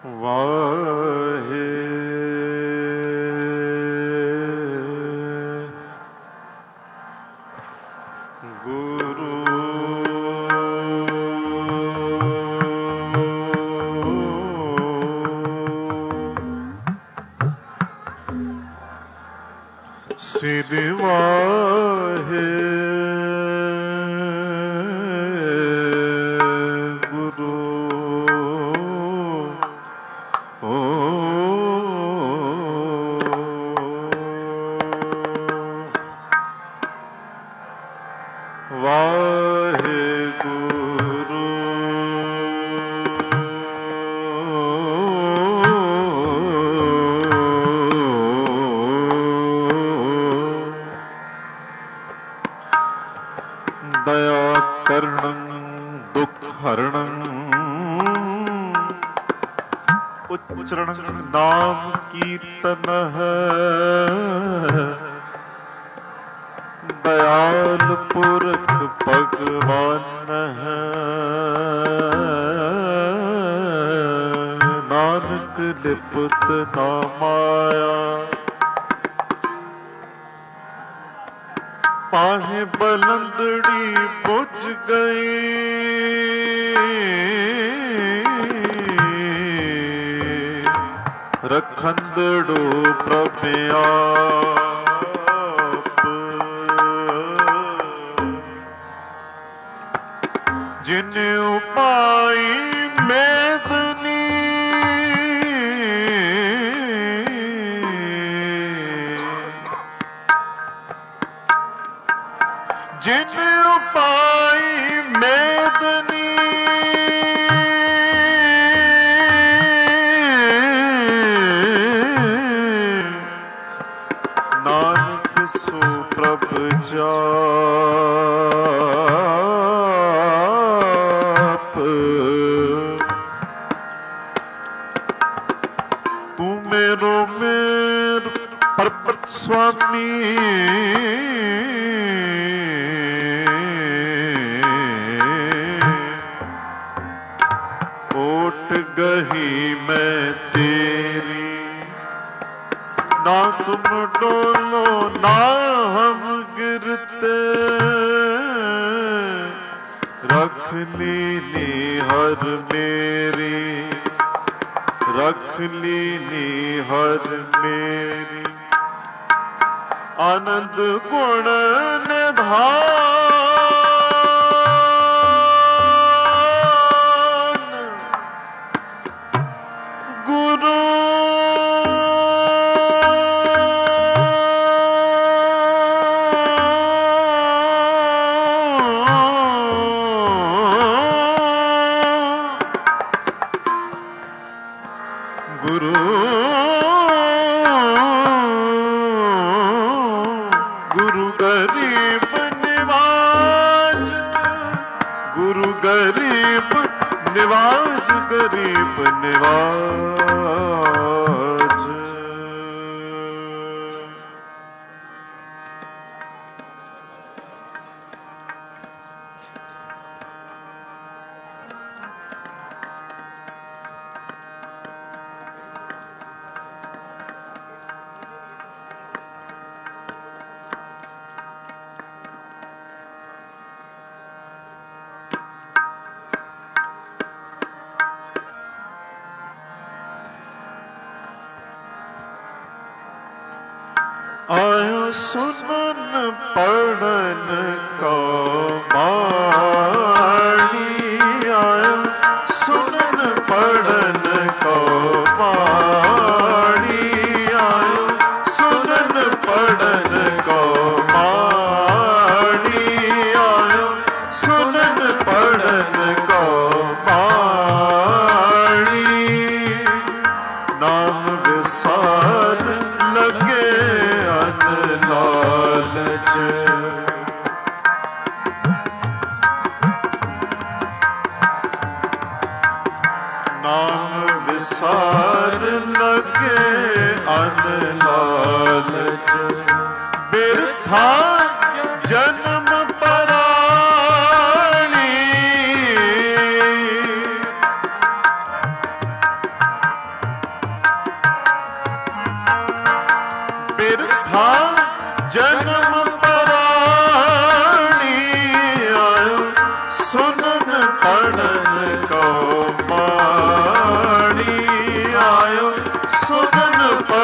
वाहे गुरु श्री वाहे नाम कीर्तन है दयाल पुरख भगवान है नानक लिपत ना माया पाहे बलंदड़ी बुझ गई रखंदड़ो प्रभु आप जिन उपाय मेदनी जिन उपाय मेदनी सो प्रभ जाप तू मेरो मेर परपत स्वामी ओट गही मैं तेरी ना तुम डोलो ना हम गिरते रख लीनी हर मेरी रख लीनी हर मेरी आनंद गुण निधान गुरु निवाज गरीब निवाज आयो सुनन पढ़न को माणी आयो सुनन पढ़न को माणी आयो सुनन पढ़न को माणी आयो सुनन पढ़न को माणी नाम विसार लगे लालच नाम विसार लगे अन लालच बिरथा जन्म पराणी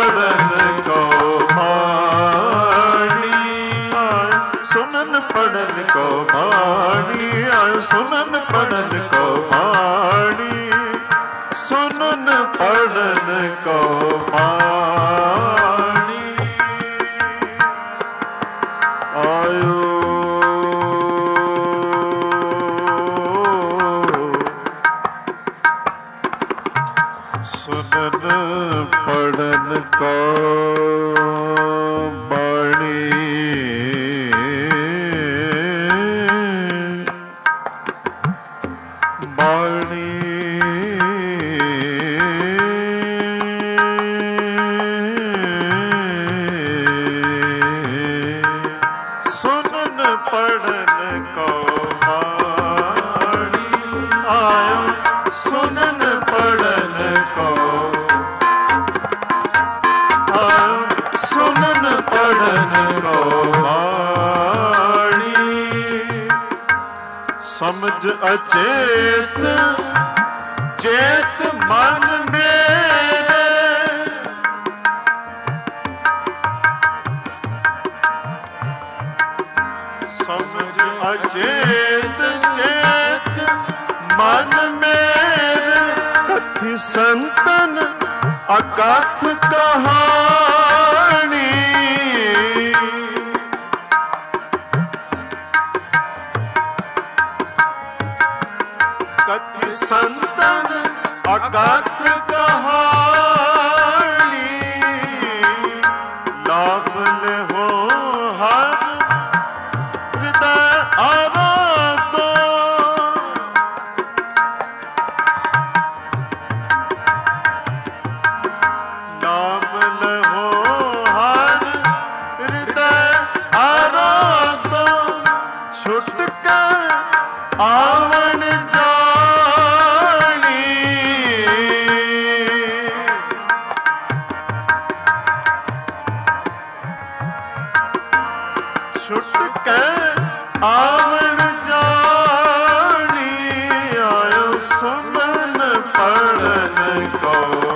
ਪੜਨ ਕੋ ਬਾਣੀ ਸੁਨਨ ਪੜਨ ਕੋ ਬਾਣੀ ਸੁਨਨ ਪੜਨ ਕੋ ਬਾਣੀ ਸੁਨਨ ਪੜਨ ਕੋ ਬਾਣੀ ਆਇਓ ਸੁਨਨ ਪੜਨ ਕੋ ਬਾਣੀ ਬਾਣੀ ਸੁਨਨ ਪੜਨ ਕੋ ਬਾਣੀ ਆਇਓ ਸੁਨਨ ਪੜਨ ਕੋ ਆਇਓ ਸੁਨਨ ਪੜਨ ਕੋ ਬਾਣੀ ਸਮਝ ਅਚੇਤ ਚੇਤ ਮਨ ਮੇਰੇ ਸਮਝ ਅਚੇਤ ਚੇਤ ਮਨ ਮੇਰੇ ਕਥਿ ਸੰਤਨ ਅਕਥ ਕਹਾਣੀ ਕਥਿ ਸੰਤਨ ਅਕਥ ਕਹਾਣੀ ਲਾਭ ਲਹੋ ਹਰ ਹਿਰਦੈ ਆਰਾਧੋ ਲਾਭ ਲਹੋ ਹਰ ਹਿਰਦੈ ਆਰਾਧੋ ਛੁਟ ਕੇ ਆਵਣ ਜਾਣੀ ਛੁਟ ਕੇ ਆਵਣ ਜਾਣੀ ਆਇਓ ਸੁਨਨ ਪੜਨ ਕੋ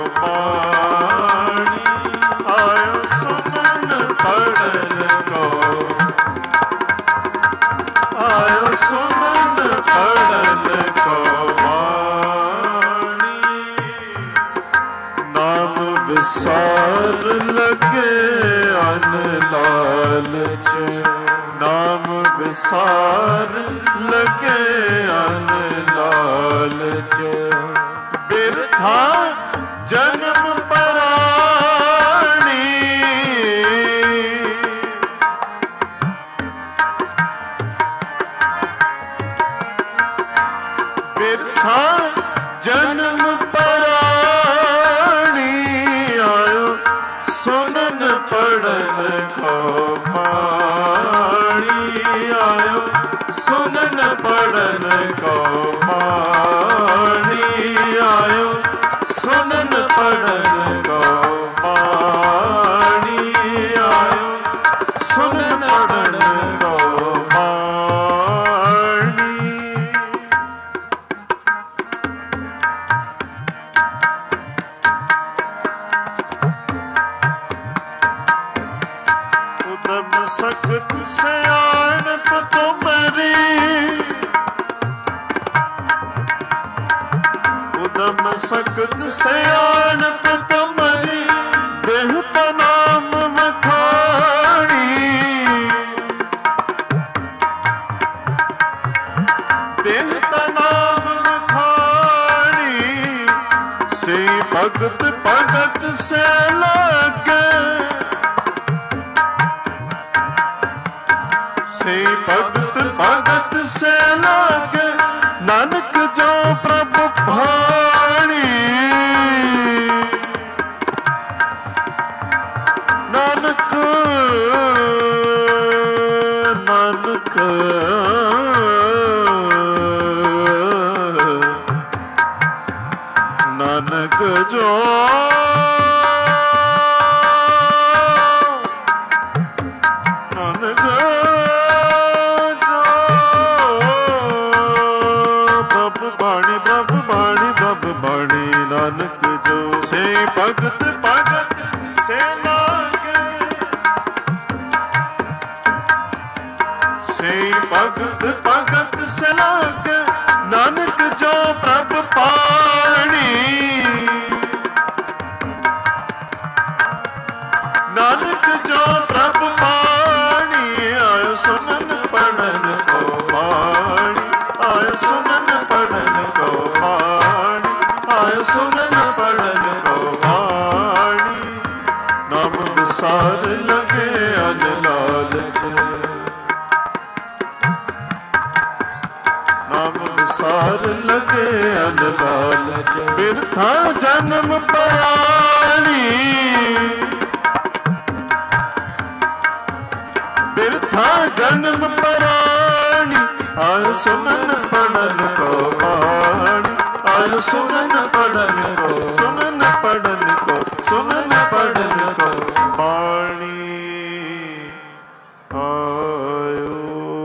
ਬਾਣੀ ਆਇਓ ਸੁਨਨ ਪੜਨ ਕੋ ਆਇਓ ਸੁਨਨ ਪੜਨ ਕੋ ਬਾਣੀ ਨਾਮ ਵਿਸਾਰ ਲਗੇ ਅਨ ਲਾਲਚ ਨਾਮ ਵਿਸਾਰ ਲਗੇ ਅਨ ਲਾਲਚ ਬਿਰਥਾ ਜਨਮ ਪਰਾਣੀ ਬਿਰਥਾ ਜਨਮ ਪਰਾਣੀ ਆਇਓ ਸੁਨਨ ਪੜਨ ਕੋ ਬਾਣੀ ਆਇਓ ਸੁਨਨ ਪੜਨ ਕੋ ਬਾਣੀ ਆਇਓ ਸੁਨਨ ਪੜਨ ਕੋ ਬਾਣੀ ਆਇਓ ਸੁਨਨ ਪੜਨ ਕੋ ਬਾਣੀ ਉਦਮ ਸਖਤ ਸਿਆਣਪ ਤੁਮਰੀ ਉਦਮ ਸਖਤ ਸਿਆਣਪ ਤੁਮਰੀ ਦੇਹ ਨਾਮ ਵਖਾਣੀ ਦੇਹ ਨਾਮ ਵਖਾਣੀ ਸੇ ਭਗਤ ਭਗਤ ਸੇ ਲਾਗੇ ਸੇ ਭਗਤ ਭਗਤ ਸੇ ਲਾਗੇ ਨਾਨਕ ਜੋ ਪ੍ਰਭ ਭਾਣੀ ਨਾਨਕ ਨਾਨਕ ਨਾਨਕ ਜੋ ਨਾਨਕ ਨਾਨਕ ਜੋ ਸੇ ਭਗਤ ਭਗਤ से लागे से भगत भगत से लागे नानक जो प्रभ पाणी नानक जो प्रभ पाणी आयो सुनन पढ़न को पाणी आयो सुनन पढ़न को पाणी आयो सुनन पढ़न को पाणी नाम विसार लगे अनलालच नाम विसार लगे अनलालच बिरथा जन्म परानी बिरथा जन्म परानी आय सुनन पढ़न को पाणी आय सुनन पढ़न को सुनन पढ़न को सुनन पढ़न को पाणी आयो।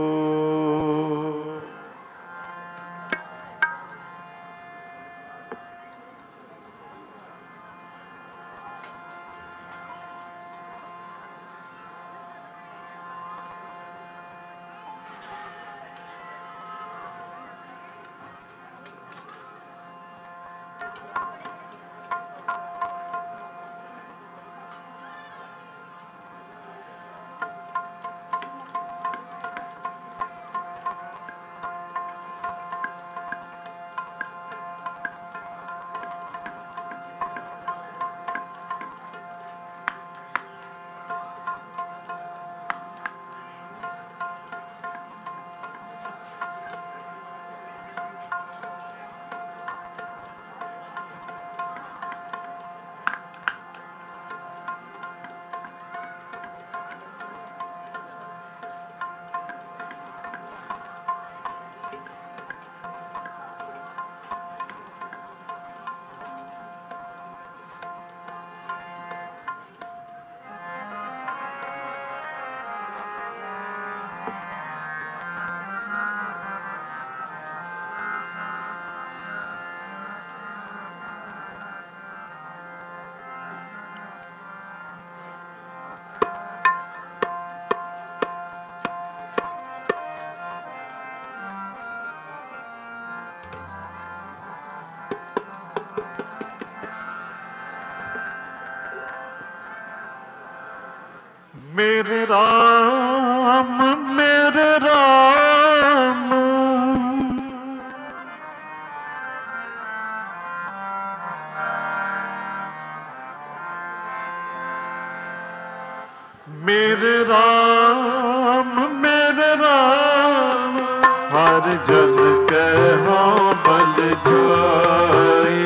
मेरे राम मेरे राम मेरे राम मेरे राम हर जन के हाँ बल जाए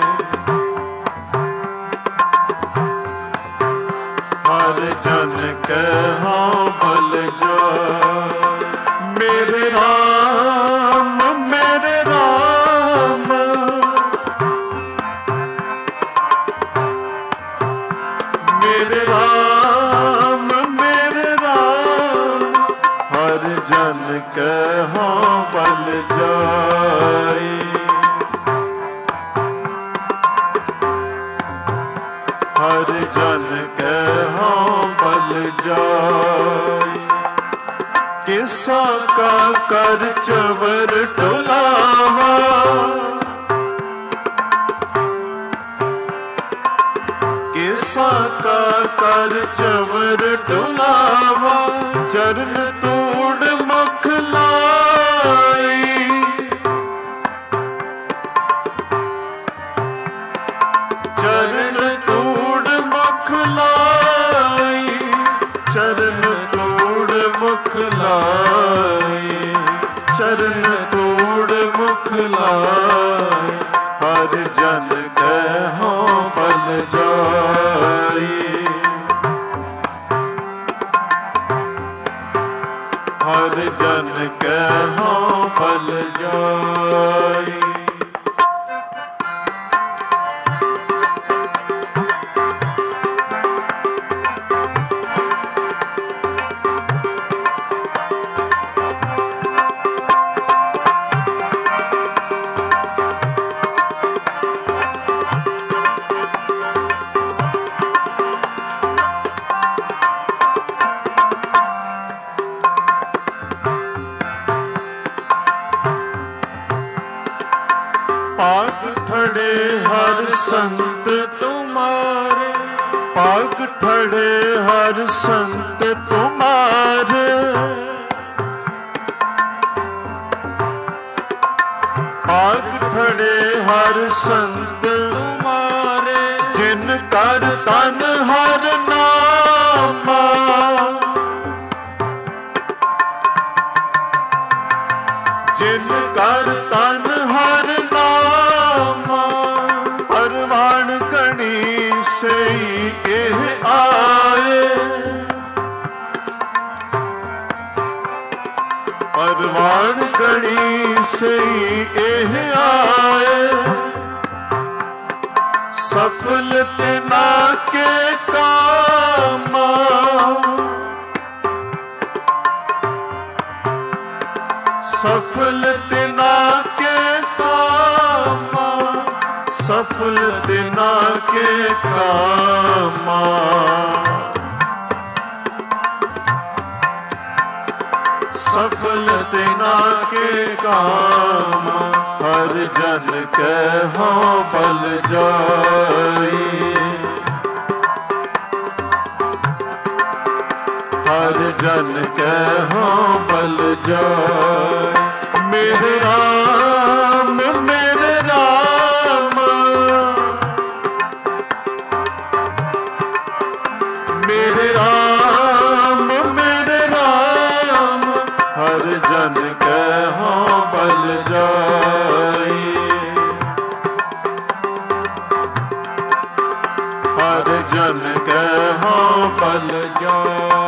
हर जन के हाँ बल जाए मेरे राम मेरे राम मेरे राम मेरे राम हर जन के हाँ बल जाए हर जन के हाँ बल जाए किसा का कर चवर टुलावा किसा का कर चवर टुलावा चरण तोड़ मुख लाई चरण तोड़ मुख लाई चरण तोड़ मुख लाई चरण तोड़ मुख लाई हर जन के हाँ बल जाए हर जन के हाँ बल जाए संत तुम्हारे, पाग ठड़े हर संत तुम्हारे। पाग ठड़े हर संत तुम्हारे, जिन कर तन हर नामा। जिन कर तन हर नामा, परवान गणी से एह आए। परवान गणी से एह आए, सफल तिना के कामा। सफल तिना के कामा, सफल तिना के कामा। सफल तिना के कामा, हर जन कहो बल जाई। हर जन कहो बल जाय। मेरे राम मेरे राम, मेरे राम मेरे राम, हर जन कहो बल जाय। हर जन कहो बल जाय।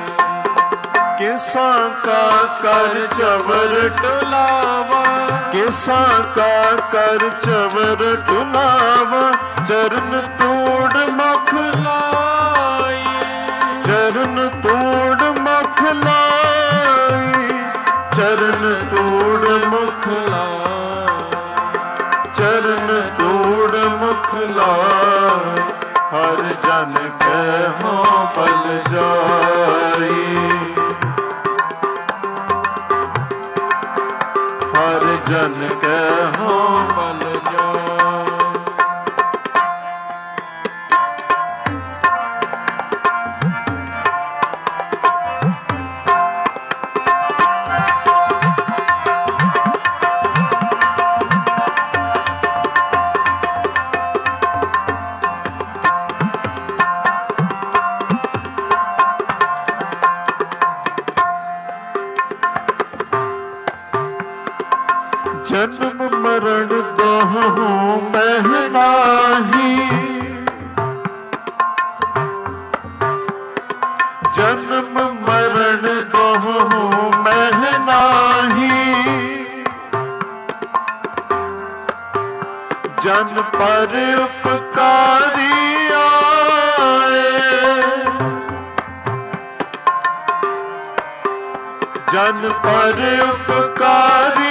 किसा का कर चवर टुलावा, किसा का कर चवर टुलावा। चरण तोड़ मख लाई, चरण तोड़ मख लाई। चरण तोड़ मुख लाई, चरण तोड़ मुख लाई। हर जन कहो बल जाई। हर जन कहो बल जाय। जन्म मरण दोहु मह नाही, जन्म मरण दोहु मह नाही। जन पर उपकारी आए, जन पर उपकारी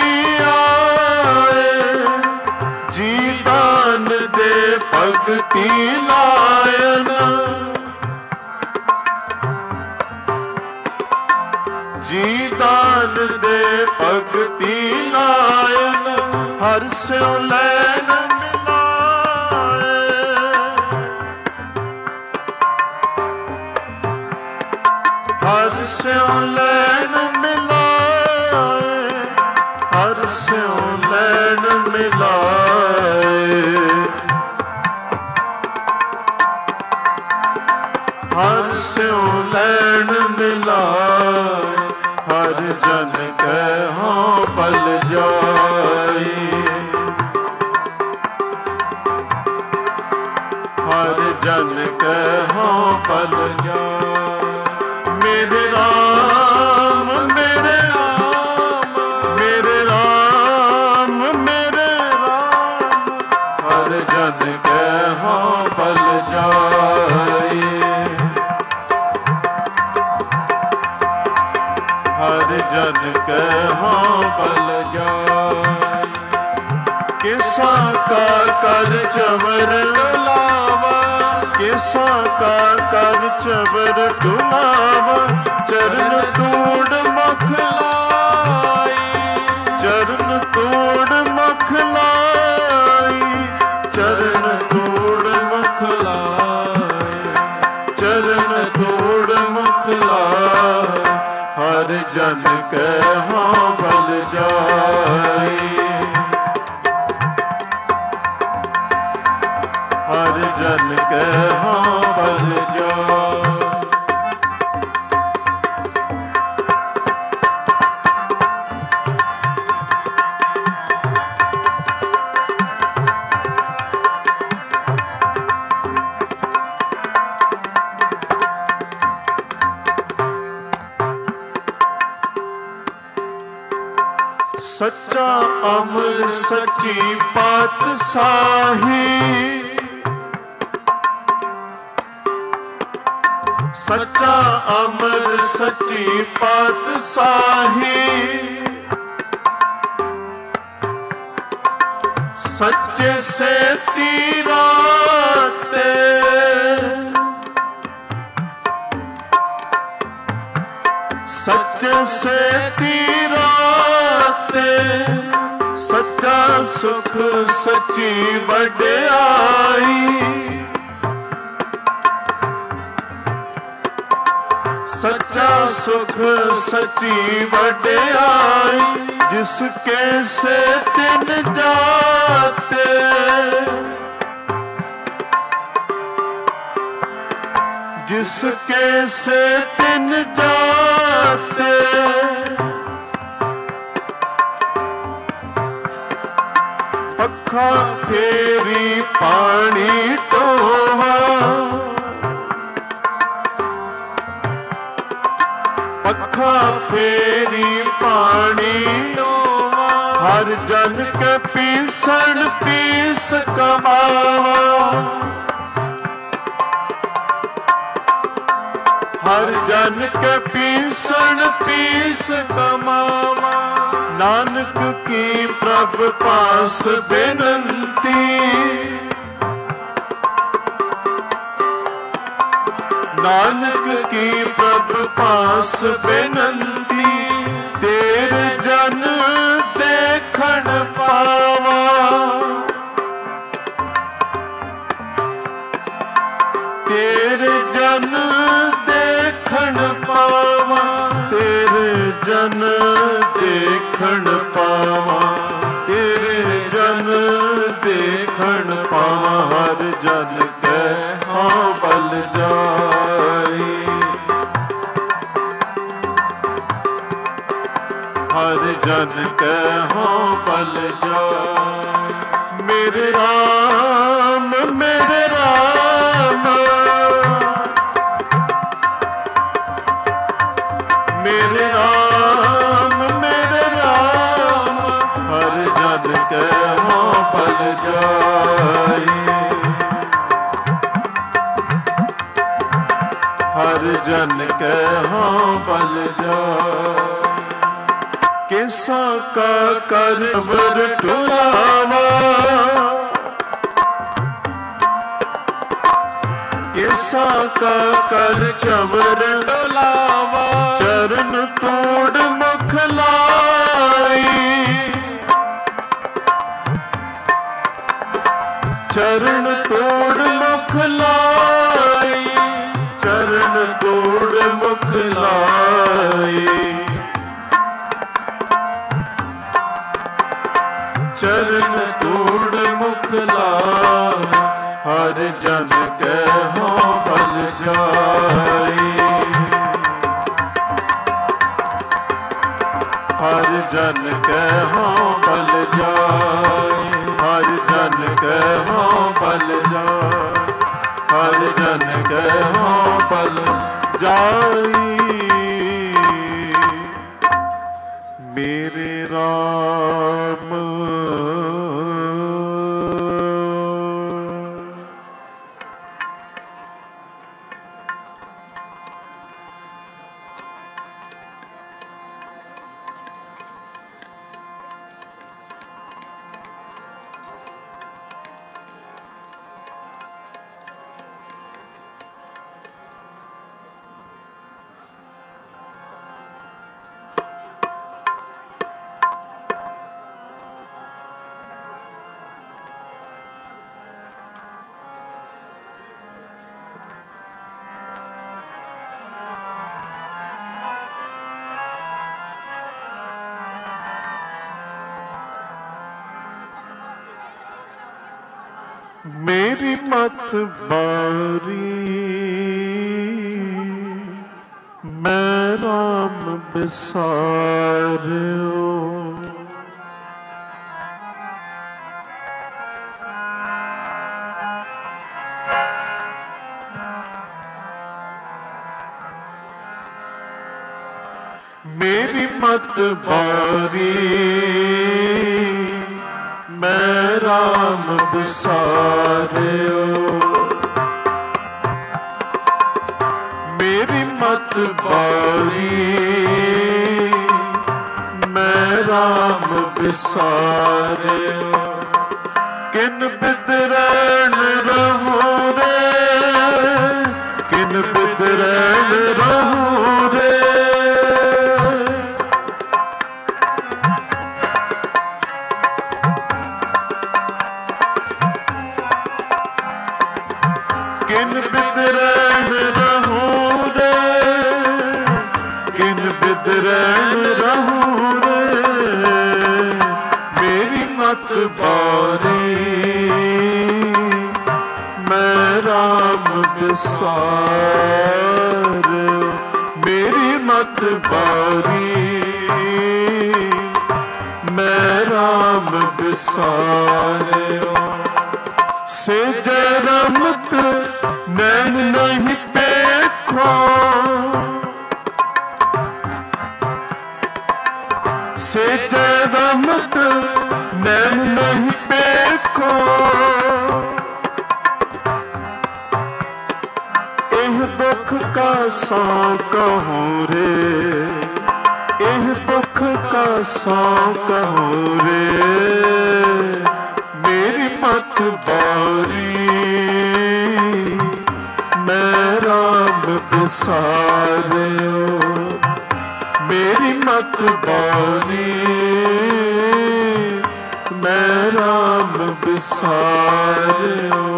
जी दान दे भगति लायन। जी दान दे भगति लायन, हर स्यों लैन मिलाए। हर स्यों लैन मिलाए, हर स्यों लैन मिलाए। हर स्यों लैन मिलाए। हर जन कहो बल जाई। हर जन कहो बल जाई। मेरे राम मेरे राम, मेरे राम मेरे राम। हर जन कहो बल जाई। हर जन कहो बल जाय। किसा का कर चवर टुलावा, किसा का कर चवर टुलावा। चरण तोड़ मख लाई, चरण तोड़ मख लाई। चरण तोड़ के हाँ बल जाई। हर जन के हाँ बल जाई। सच्चा अमर सच्ची पातशाही, सच्चा अमर सच्ची पातशाही, सच्चे से तीराते, सच्चे से तीराते, सच्चा सुख सच्ची वड्याई, सच्चा सुख सच्ची वड्याई, जिसके से तिन जाते, जिसके से तिन जाते, पखा फेरी पानी टोहा, पखा फेरी पानी टोहा, हर जन के पीसन पीस कमावा, हर जन के पीसन पीस कमावा, नानक की प्रभु पास बेनंती, नानक की प्रभु पास बेनंती, तेरे जन देखण पावा, तेरे जन देखण पावा, तेरे जन देखण पावा, तेरे जन देखण पावा, हर जन के हाँ बल जाई, हर जन के हाँ बल जाई। मेरे राम मेरे राम, मेरे राम मेरे राम, हर जन के हाँ बल जाई, हर जन के हाँ बल जाई। किसा का कर बर टुलावा, किसा का कर चवर डोलावा, चरण तोड़ मुख लाई, चरण तोड़ मुख लाई, चरण तोड़ मुख लाई, चरण तोड़ मुख लाई, हर जन के हाँ बल जाई, हर जन के हाँ बल जाई, हर जन के हाँ बल जाई, हर जन के हाँ बल जाई। मेरे राम मेरी मत बारी मैं राम बिसारियो। मेरी मत बारी मैं राम बिसारियो। मेरी मत बारी मैं राम बिसारियो। किन बिदरैन रहूं रे, किन बिदरैन रहूं रे। किन बिदरैन रहूं रे, किन बिदरैन रहूं रे। मेरी मत बारी मैं राम बिसारियो। मेरी मत बारी मैं राम बिसारियो। से जरमत नैन नहीं देखो, से जरमत नैन नहीं देखो। एह दुख का सौ कहूं रे, एह दुख का सौ कहूं रे। मेरी मत बारी मैं राम बिसारियो। मेरी मत बारी मैं राम बिसारियो।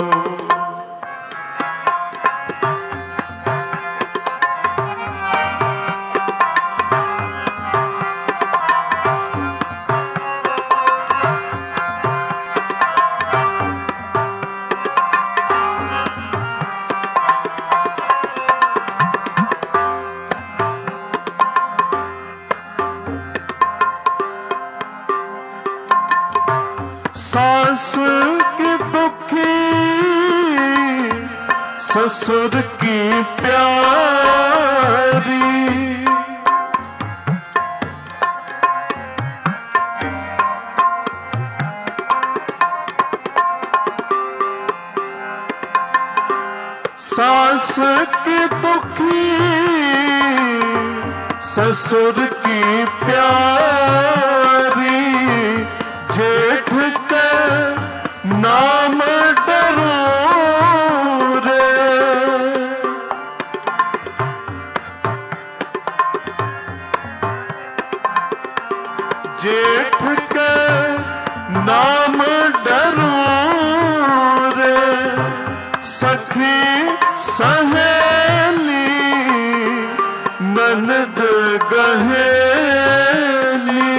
सास की दुखी ससुर की प्यारी। सास की दुखी ससुर की प्यारी। जेठ के नाम डरो रे, जेठ के नाम डरो रे। सखी सहेली ननद गहेली।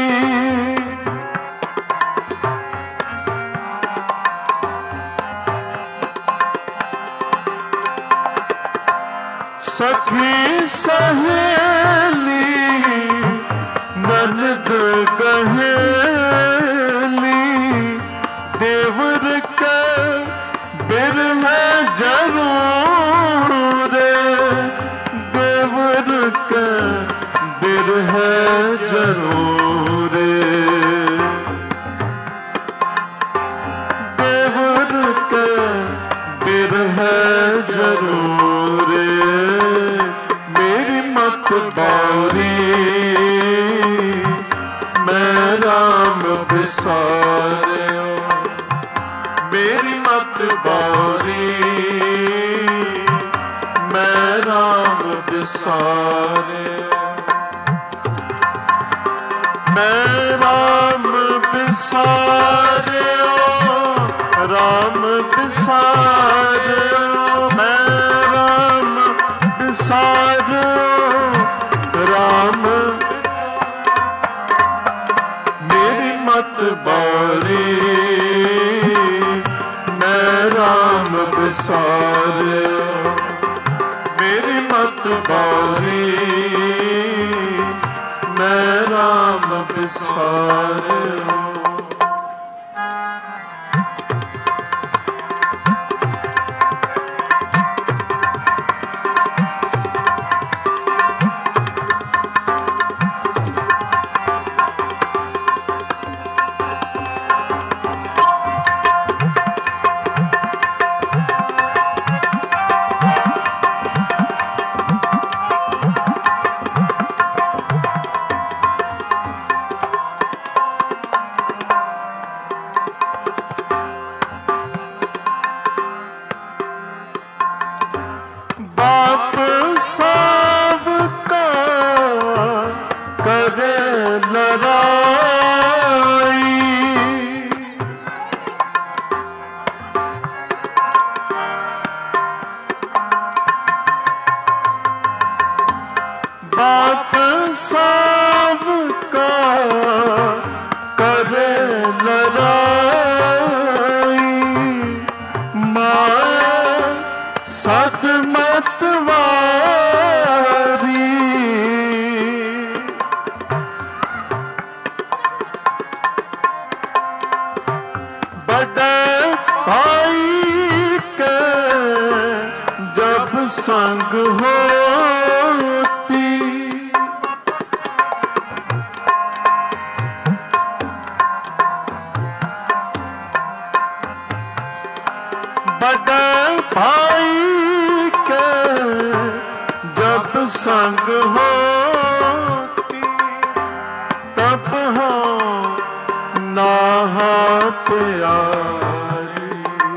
सखी सहेली ननद गहेली। देवर के बिरह जरूर, देवर के बिरह जरूर। देवर के बिरह जरूर। मेरी मत बारी मैं राम बिसारियो। मेरी मत बारी मैं राम बिसारियो। मैं राम बिसारियो, राम बिसारियो। मैं राम बिसारियो, राम। मेरी मत बारी मैं बिसारियो, मेरी मत बारी मैं राम बिसारियो। बाप सब का करे लड़ाई, माया सत मतवारी। बड़े भाई के जब संग होती, बड़े भाई के जब संग होती, तब हो नाहा प्यारी,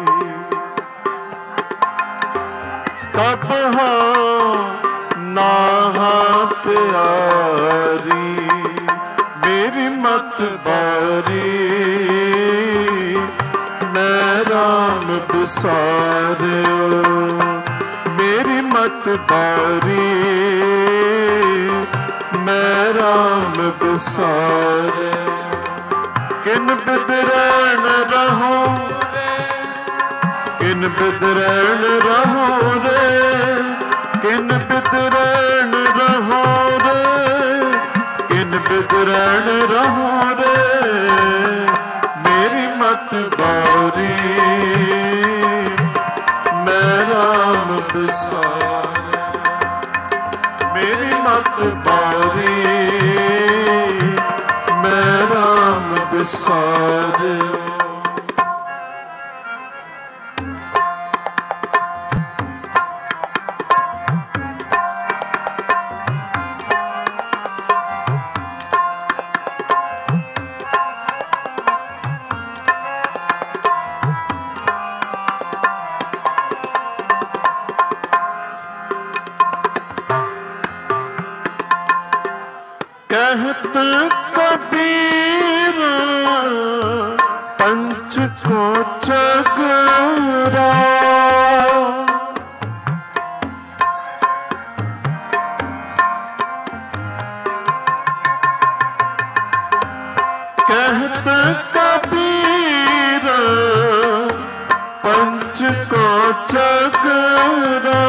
तब हो नाहा प्यारी। मेरी मत बारी मैं राम बिसारियो, मेरी मत बारी मैं राम बिसारियो। किन बिदरैन रहूं, किन बिदरैन रहूं रे, किन बिदरैन रहूं रे, किन बिदरैन रहूं रे। मेरी मत बारी मैं राम बिसारियो, मेरी मत बारी मैं राम बिसारियो। कहत कबीर पंच को चगरा, कहत कबीर पंच को चगरा।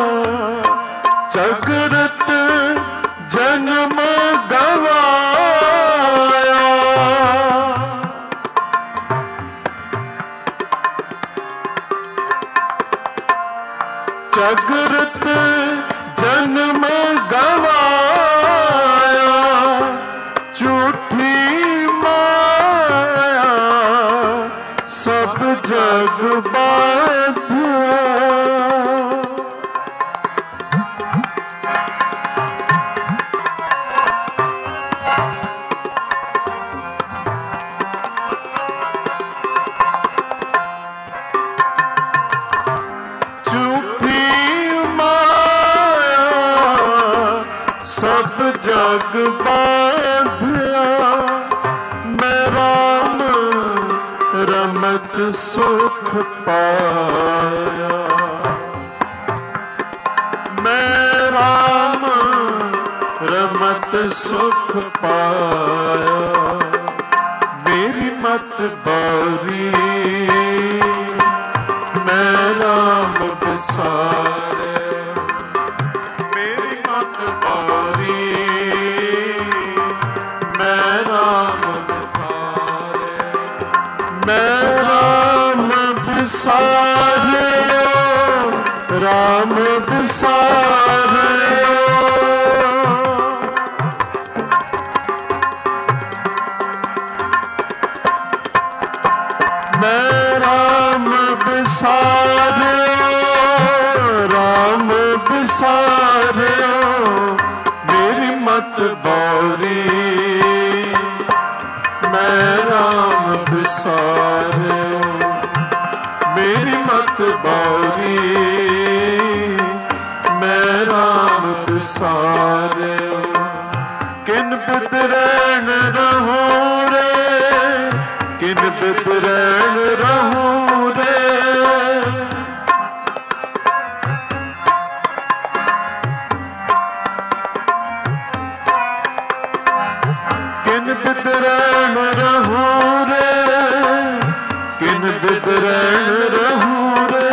चगरत जन्म गवाया, चगरत जन्म गवाया। झूठी माया सब जग बाधिया, सब जग बाधिया। मैं राम रमत सुख पाया, मैं राम रमत सुख पाया। मेरी मत बारी मैं राम बिसारे मेरी मत बारी मैं राम बिसारे मैं राम बिसारे राम बिसारे मैं राम बिसारे राम बिसारे मेरी मत बारी मैं राम बिसारे मेरी मत बारी मैं राम बिसारे किन बिद रैन रहूं रे किन बिद रैन रहूं रे किन बिद रैन रहूं रे किन बिद रैन रहूं रे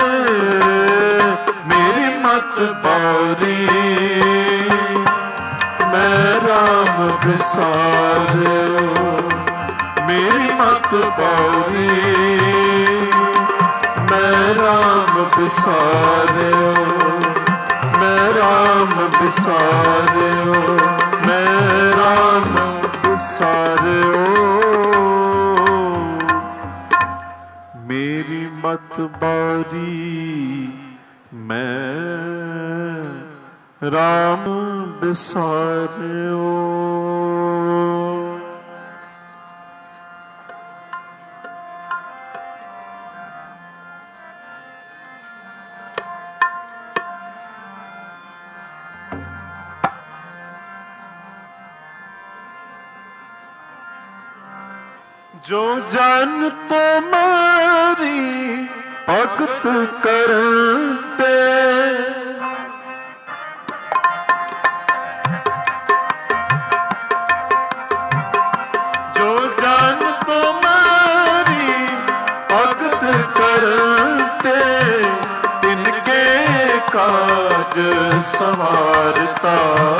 मेरी मत बारी मैं राम बिसारे मेरी मत बारी मैं राम बिसारे मैं राम बिसारे मैं राम बिसारे मेरी मत बारी मैं राम बिसारे जो जन तुम्हारी भगत करते जो जन तुम्हारी भगत करते तिनके काज संवारता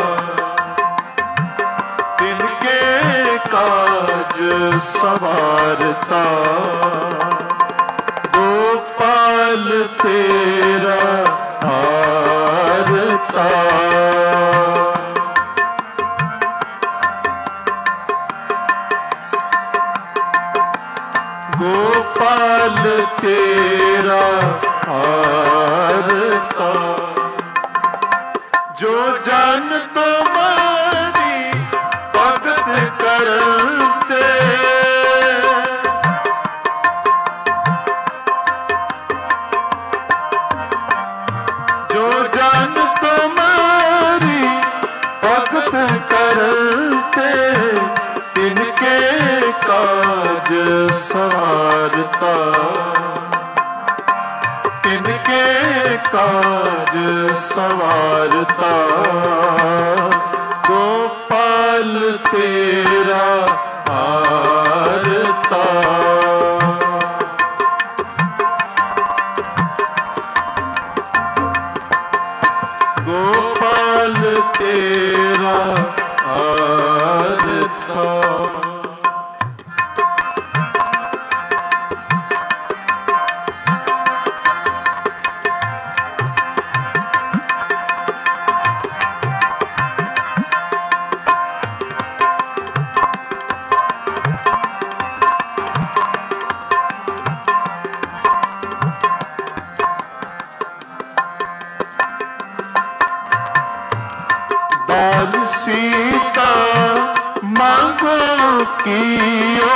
काज सवारता गोपाल तेरा हारता गोपाल तेरा हारता जो जन तुम्हारी भगत करते जो जन तुम्हारी भगत करते तिनके काज संवारता तिनके काज संवारता गोपाल तेरा हारता गोपाल तेरा हारता सीता मांगो कियो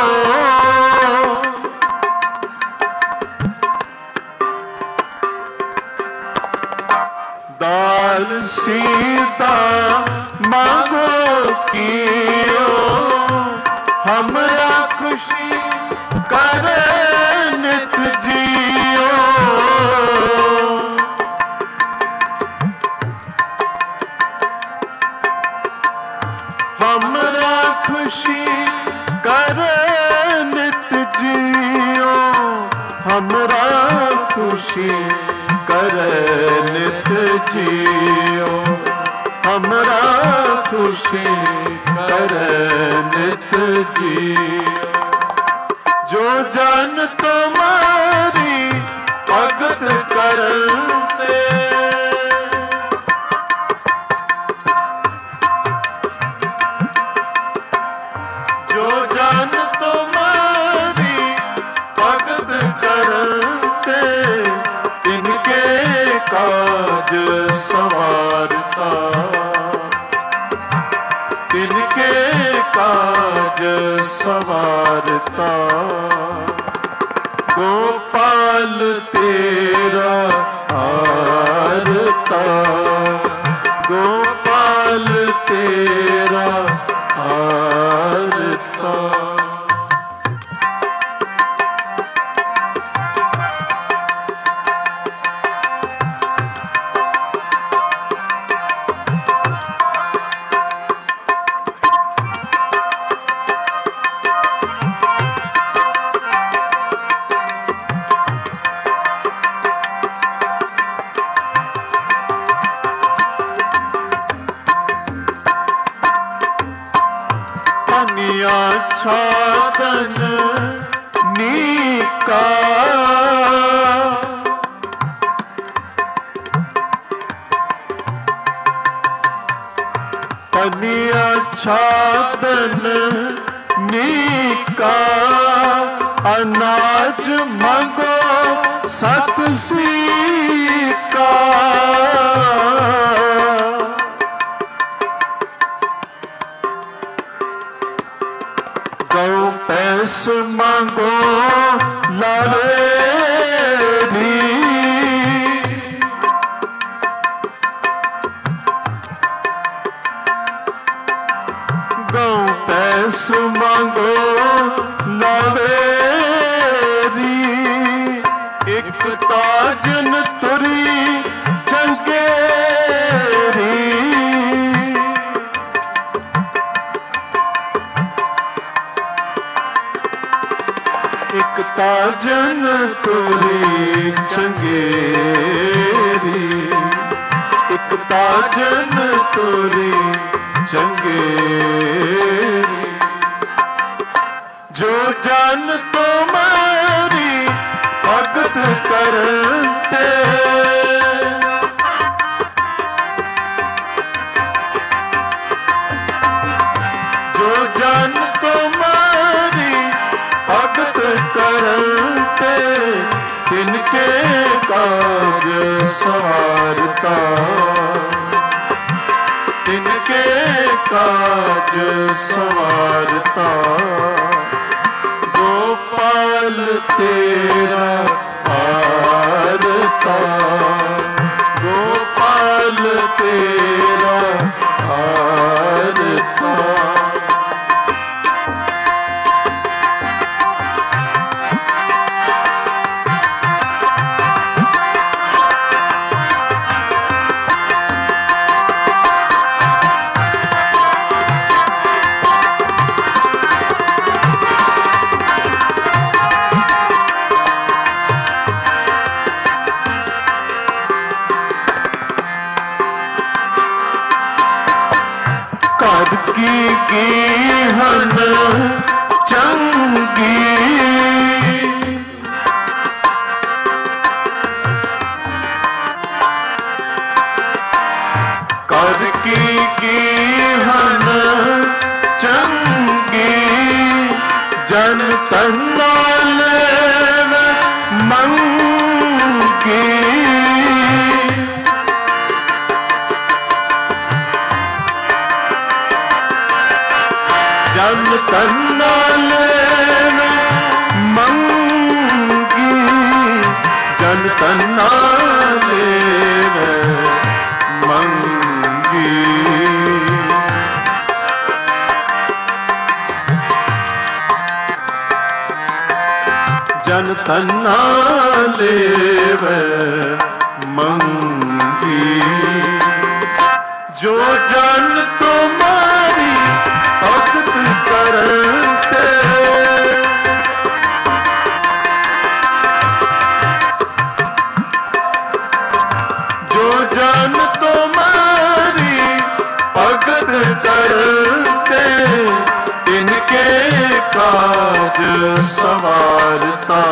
दाल सीता मांगो कियो हमरा खुशी करे नित जियो हमरा खुशी करे नित जियो हमरा खुशी करे नित जियो, हमरा खुशी करे नित जियो। जो जन तुम्हारी भगत करते, जो जन तुम्हारी भगत करते, इनके काज सवारता, इनके काज सवारता। गोपाल तेरा हारता, गोपाल तेरा हारता। छादन नीका, पनिया छादन नीका, अनाज मंगो सत सीका। गौ पैस मांगो लावेरी, गौ पैस मांगो लावेरी। एक ताजन तुरी चंकेरी, एक ताजन तुरी चंगेरी, एक ताजन तुरी चंगेरी। जो जन तुम्हारी भगत करते, जो जन तुम्हारी भगत करते, तिनके काज सवारता, तिनके काज सवारता। गोपाल तेरा हारता, गोपाल तेरा हारता। की हन चंगी, कर की हन चंगी, जन तन मंगी। जन तन मंगी, जन तन मंगी। जन तन्ना लेवे मंगी, जो जन तुम्हारी भगत करते, जन तुम्हारी भगत करते, तिनके काज सवारता,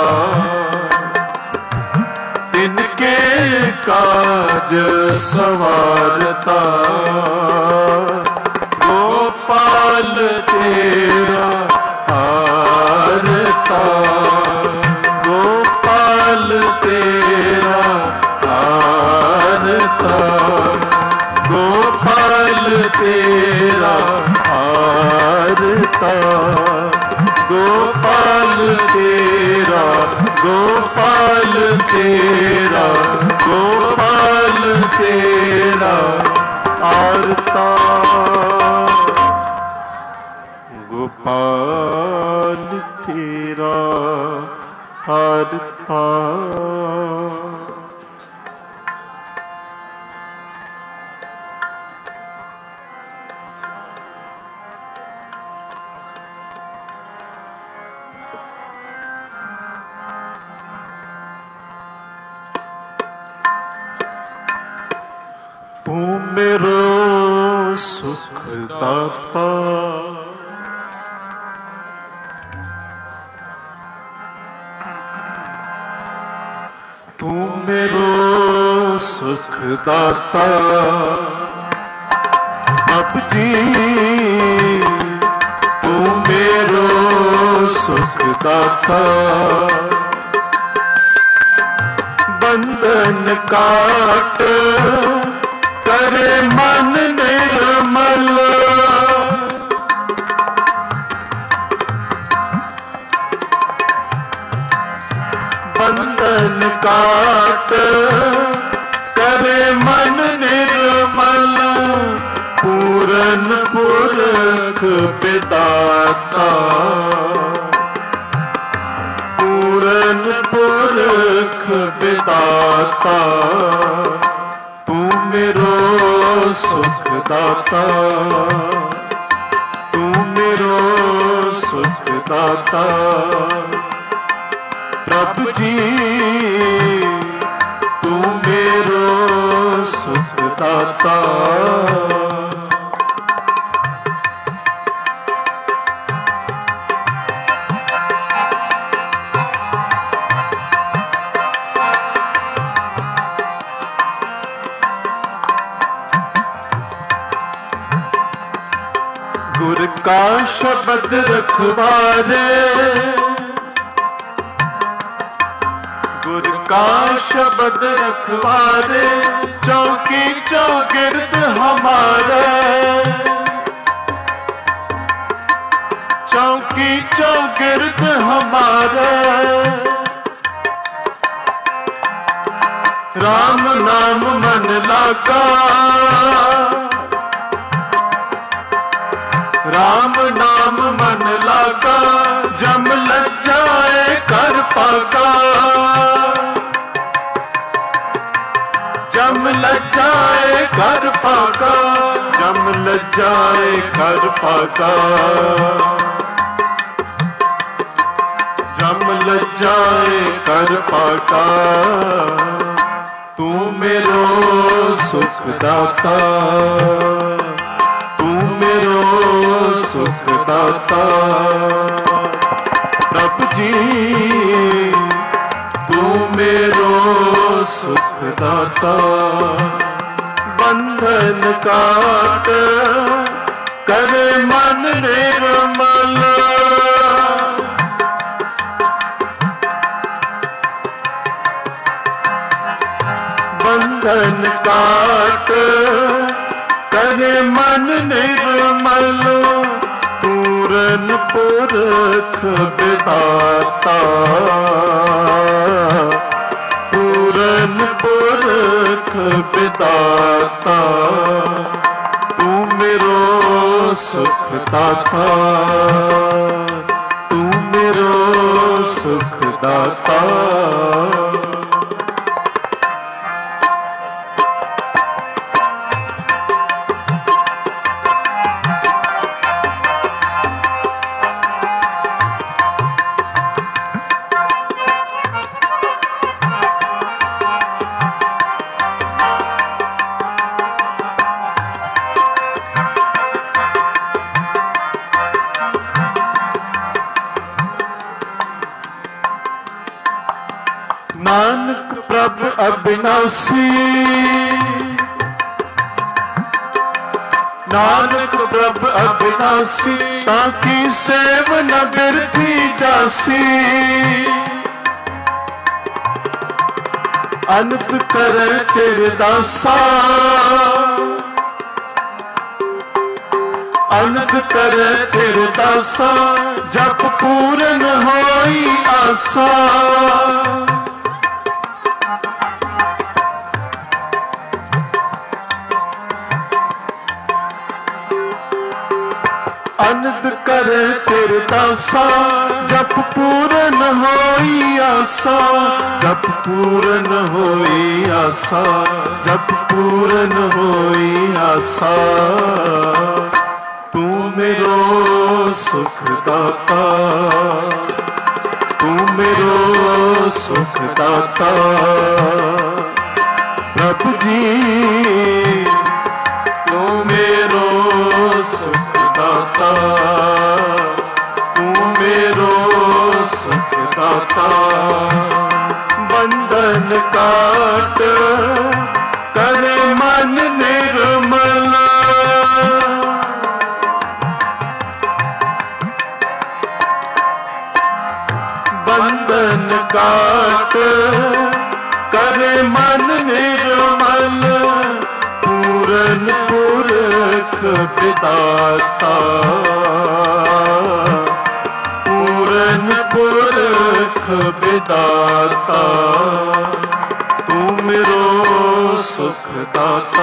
तिनके काज सवारता। गोपाल तेरा हारता, गोपाल तेरा हारता, गोपाल तेरा हारता, गोपाल तेरा, गोपाल तेरा, गोपाल तेरा हारता। गोपाल तेरा हारता। तू मेरो सुख दाता, तू मेरो सुख दाता। अब जी तू मेरो सुख दाता, बंधन काट करे मन निर्मल, बंधन काट करे मन निर्मल। पूरन पुरख पिदाता, पूरन पुरख पिदाता। तू मेरो सुख दाता, तू मेरो सुख दाता। प्रभु जी तू मेरो सुख दाता। गुर का शब्द रखवारे, गुर का शब्द रखवारे। चौकी चौगिर्द हमारे, चौकी चौगिर्द हमारे। राम नाम मन लागा, राम नाम मन लागा। जम लज्जाए कर पाका, जम लज्जाए कर पाका, जम लज्जाए कर पाका। जम लज्जाए कर पाका। तू मेरो सुख दाता, तू मेरो सुख दाता। प्रभु जी तू मेरो सुख दाता। बंधन काट कर मन निर्मल, बंधन काट करे मन निर्मल। पूरन पुरख विधाता, पूरन पुरख विधाता। तू मेरो सुख दाता, तू मेरो सुख दाता। नानक प्रभ अविनाशी, नानक प्रभ अविनाशी, ताकि सेव न बिरथी जासी। अनंत करे तेरे दासा, अनंत करे तेरे दासा, जप पूरन होई आसा। अनंत करे तेरे दासा, जप पूरन होई आसा। जप पूरन होई आसा, जप पूरन होई आसा। तू मेरो सुख दाता, तू मेरो सुख दाता। प्रभु जी तू मेरो सुख दाता, तू मेरो सुख दाता। बंधन काट करे मन निर्मल, बंधन काट करे मन निर्मल। पूरन पुरख विधाता, पूरन पुरख विधाता। तू मेरो सुख दाता,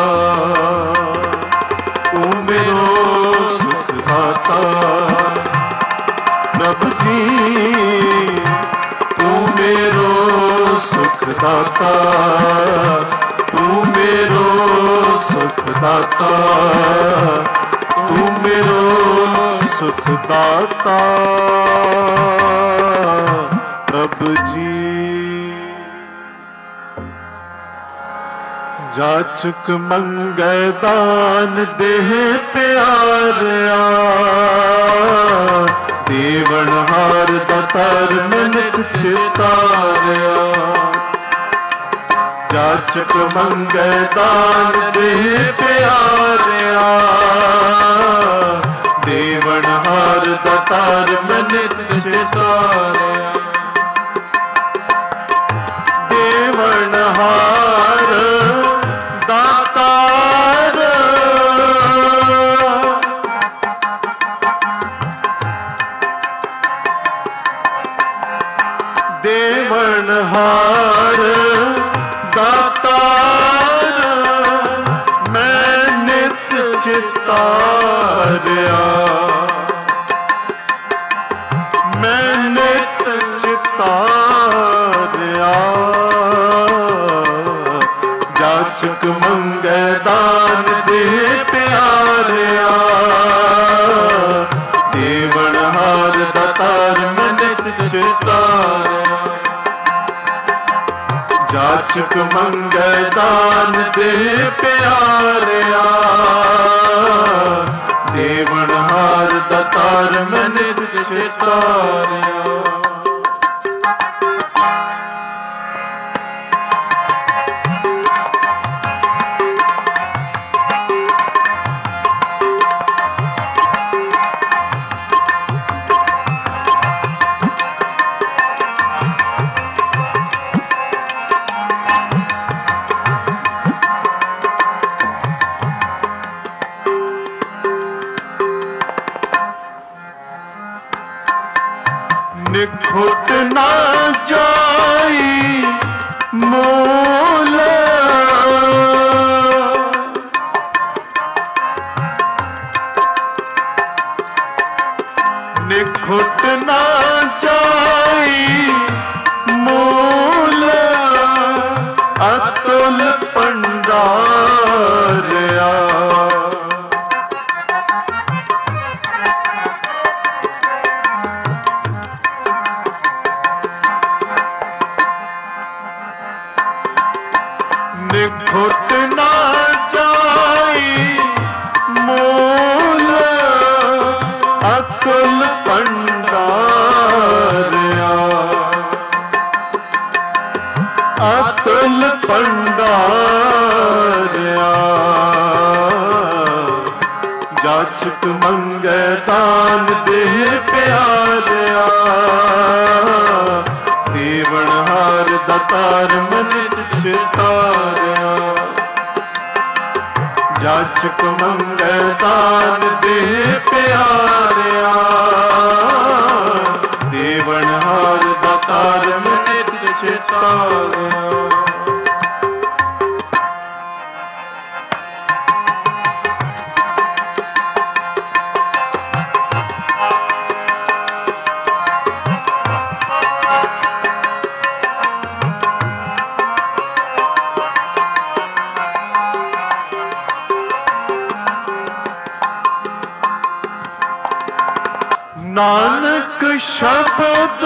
तू मेरो सुख दाता। प्रभु जी तू मेरो सुख दाता, तू मेरो सुख दाता, तू मेरो सुख दाता। प्रभु जी जाचुक मंगै दान देह प्यारा, देवण हार दातार मनक चितारिया। जाचक मंगै दान देह प्यारिया, देवण हार दातार मनक चितारिया। देवण हार दातार, देवण हार दातार। मैं नित चितारिया, मैं नित चितारिया। जाचक मंगै दान देह प्यारिया, देवण हार दातार मैं नित चितारिया। जाचक मंगै दान देह प्यारिया, देवण हार दातार मैं नित चितारिया। निखुट ना जाई मूल, निखुट ना जाई मूल। अतुल भंडारिया, निखुट ना जाई मूल। अतुल भंडारिया, जाचक मंगै दान देह प्यारिया, देवण हार दातार मनित चितारिया। जाचक मंगै दान देह प्यारिया, देवण हार दातार मनित चितारिया। नानक शब्द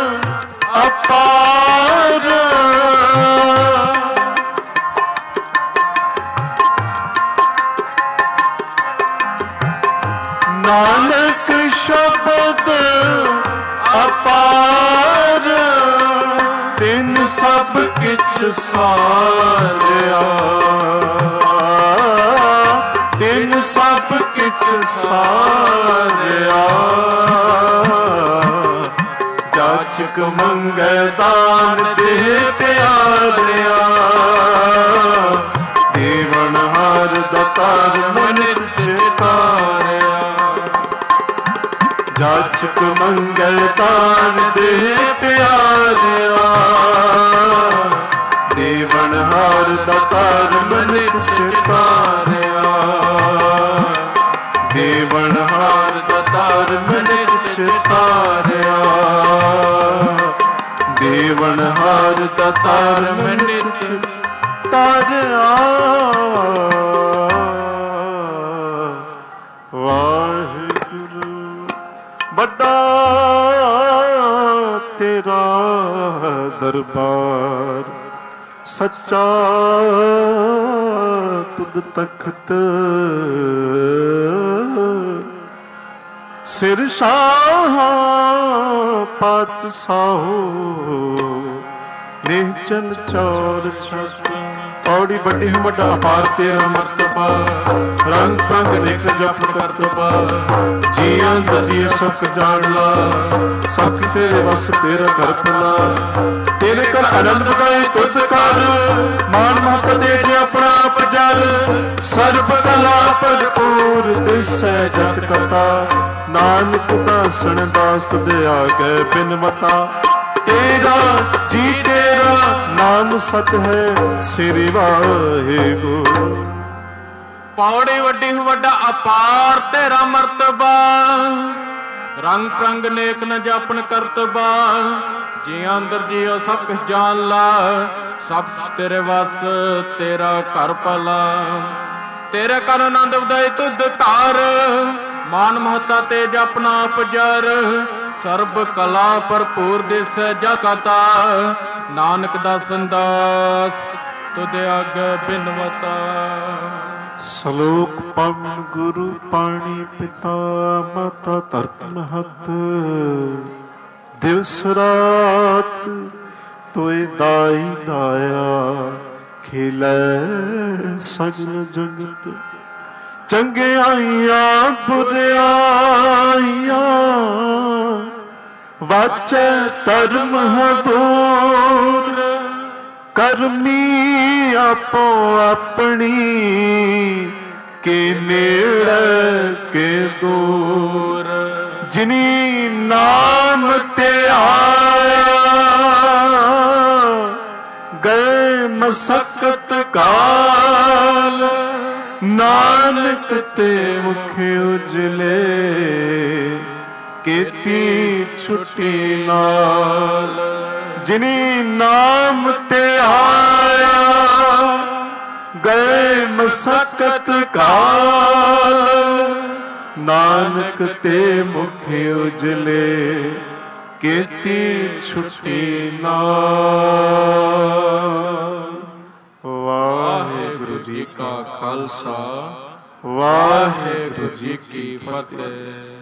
अपार, नानक शब्द अपार, तिन सब किछ सारिया, तिन सब किछ सारिया। जाचक मंगै दान देह प्यारिया, देवण हार दातार मनित चितारिया। जाचक मंगै दान देह प्यारिया, देवण हार दातार मनित चितारिया। देवण हार दातार मनित चितारिया, देवण हार दातार मनित चितारिया। वाहिगुरु बड़ा तेरा दरबार, सच्चा तुद तख्त, सिर शाह पातशाहो, निहचल चौर छप। पौड़ी बड़ी बड़ा अपार तेरा मर्तबा, रंग रंग निक जप करतबा। जियां दरिए सुख जाड़ला, सख तेरे वस तेरा घर भला। तेरे कर आनंद गए तुद कर, मान महत तेज अपना आप जल। सर्ब कला भरपूर दिसै जत कथा, नानक दासन दास तुद आगे बिन मता। तेरा जी तेरा नाम सत है, श्री वाहिगुरु। पौड़ी वड्डी वड्डा अपार तेरा मर्तबा, रंग रंग नेक न जापन करतबा। जी अंदर जियो सब कुछ जान ला, सब कुछ तेरे वस तेरा घर भला। तेरे कर आनंद उदय तुद कार, मान महता तेज अपना आप जर। सर्ब कला भरपूर दिस जगता, नानक दासन दास तुद आगे बिनवता। श्लोक पवन गुरु पाणी पिता, माता धरत महत। दिवस रात तोय दाई दाया, खिलै सगल जगत। चंगियाइयां बुरियाइयां, वाचै धर्म दूर। करमी आपो अपनी, के नेड़े के दूर। जिनी नाम ते आया, गए मसकत काल। नानक ते मुख उजले, केती छुट्टी नाल। जिनी नाम ते आया, गए मसकत काल। नानक ते मुख उजले, केती छुट्टी नाल। वाहिगुरु जी का खालसा, वाहिगुरु जी की फतेह।